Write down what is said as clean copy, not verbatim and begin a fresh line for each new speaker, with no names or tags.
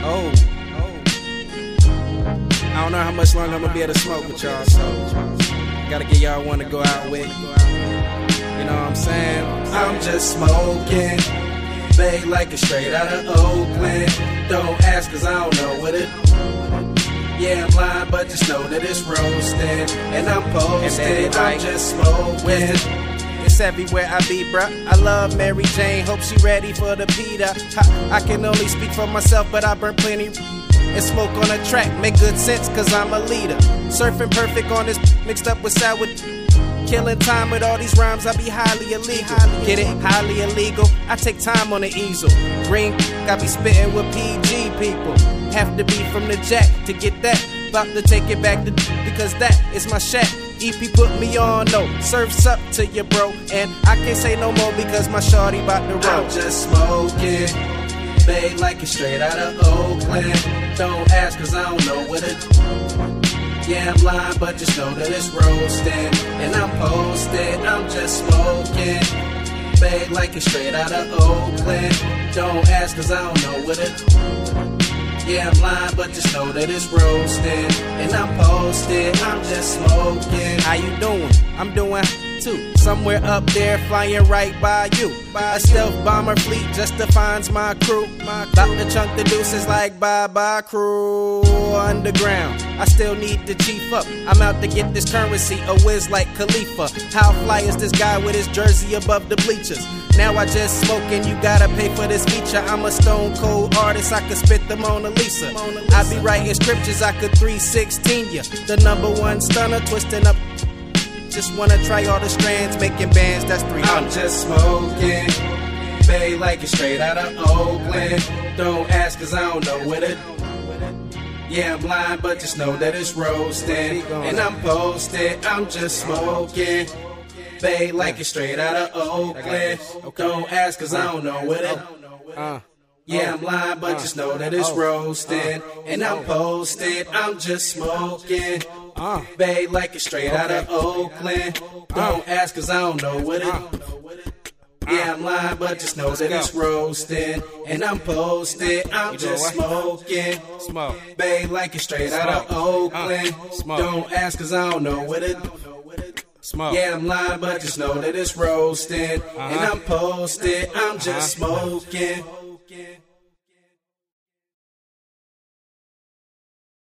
Oh. I don't know how much longer I'm gonna be able to smoke with y'all, so gotta get y'all one to go out with. You know what I'm saying?
I'm just smoking, vague like it's straight out of Oakland. Don't ask cause I don't know what it. Yeah, I'm lying, but just know that it's roasting. And I'm posted, I'm just smoking.
It's everywhere I be, bruh. I love Mary Jane, hope she ready for the Peter. I can only speak for myself, but I burn plenty and smoke on a track. Make good sense, cause I'm a leader. Surfing perfect on this, mixed up with sour. Killing time with all these rhymes, I be highly illegal. Get it? Highly illegal. I take time on the easel. Green, I be spitting with PG people. Have to be from the jack to get that. About to take it back to because that is my shack. EP put me on, no, surf's up to you, bro. And I can't say no more because my shorty bout to roll.
I'm just smoking, vague like it's straight out of Oakland. Don't ask cause I don't know what it. Yeah, I'm lying, but just know that it's roasting. And I'm posted, I'm just smoking, vague like it's straight out of Oakland. Don't ask cause I don't know what it. Yeah, I'm lying, but just know that it's roasting. And I'm posted, I'm just smoking.
How you doing? I'm doing too. Somewhere up there, flying right by you. A stealth bomber fleet just defines my crew. About to chunk the deuces like bye-bye crew. Underground, I still need to chief up. I'm out to get this currency, a whiz like Khalifa. How fly is this guy with his jersey above the bleachers? Now I just smoke and you gotta pay for this feature. I'm a stone cold artist, I could spit the Mona Lisa. I be writing scriptures, I could 316 ya. The #1 stunner, twisting up. Just wanna try all the strands, making bands, that's 300.
I'm just smoking, vague like it's straight out of Oakland. Don't ask cause I don't know what it. Yeah, I'm blind, but just know that it's roasting. And I'm posted, I'm just smoking, vague like it's straight out of Oakland. Don't ask cause I don't know what it. Yeah, I'm lying, but just know that it's roasting. And I'm posted, I'm just smoking, vague like it's straight out of Oakland. Don't ask cause I don't know what it. Yeah, I'm lying, but just know that it's roasting. And I'm posted, I'm just smoking, vague like it's straight out of Oakland. Don't ask cause I don't know what it. Yeah, I'm lying, but just know that it's roasting. And I'm posted, I'm just smoking.